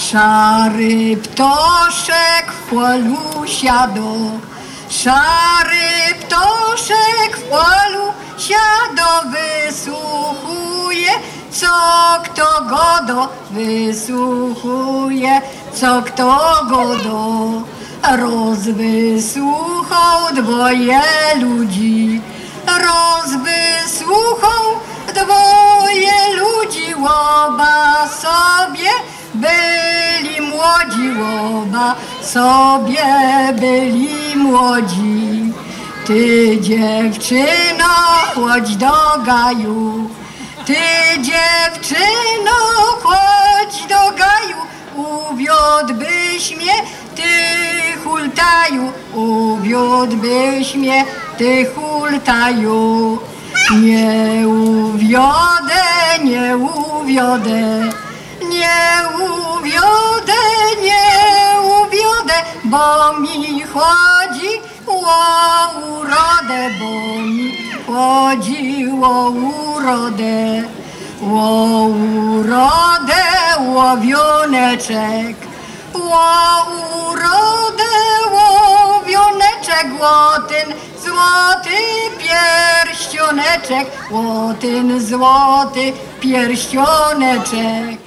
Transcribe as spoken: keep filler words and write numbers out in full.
Szary ptoszek w polu siado, szary ptoszek w polu siado, wysłuchuje, co kto godo, wysłuchuje, co kto godo. Rozwysłuchał dwoje ludzi, rozwysłuchał dwoje ludzi, łoba sobie byli młodzi, łoba sobie byli młodzi. Ty, dziewczyno, chodź do gaju, ty, dziewczyno, chodź do gaju, uwiódłbyś mnie, ty hultaju, uwiódłbyś mnie, ty hultaju. Nie uwiodę, nie uwiodę, nie uwiodę, nie uwiodę, bo mi chodzi o urodę, bo mi chodzi o urodę, o urodę, łowioneczek, o urodę, łowioneczek, o ten złoty pierścioneczek, o ten złoty pierścioneczek.